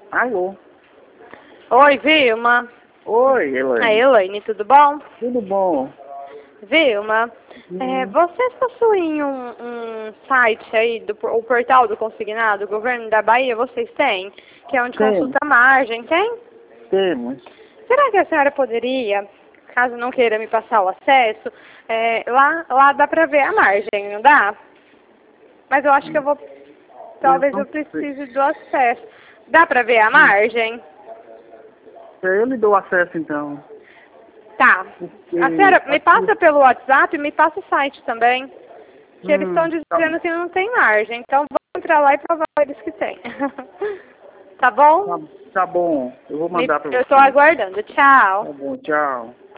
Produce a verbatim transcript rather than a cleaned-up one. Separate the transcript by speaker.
Speaker 1: Alô?
Speaker 2: Oi, Vilma.
Speaker 1: Oi, Elaine.
Speaker 2: Aí, Elaine, tudo bom?
Speaker 1: Tudo bom?
Speaker 2: Vilma,
Speaker 1: Hum.
Speaker 2: é, vocês possuem um, um site aí, do, o portal do consignado, o governo da Bahia, vocês têm? Que é onde
Speaker 1: Tem.
Speaker 2: consulta a margem, tem?
Speaker 1: Temos.
Speaker 2: Será que a senhora poderia, caso não queira me passar o acesso, é, lá, lá dá pra ver a margem, não dá? Mas eu acho que eu vou, talvez eu precise do acesso. Dá pra ver a margem?
Speaker 1: Eu lhe dou acesso, então.
Speaker 2: Tá.
Speaker 1: Porque
Speaker 2: A senhora me
Speaker 1: aqui-
Speaker 2: passa pelo WhatsApp e me passa o site também. Que eles
Speaker 1: Hum,
Speaker 2: estão
Speaker 1: tá,
Speaker 2: dizendo que não tem margem. Então vou entrar lá e provar eles que tem. Tá bom?
Speaker 1: tá, tá bom. Eu vou
Speaker 2: Me-
Speaker 1: mandar pra
Speaker 2: eu
Speaker 1: você.
Speaker 2: estou aguardando. Tchau.
Speaker 1: Tá bom, tchau.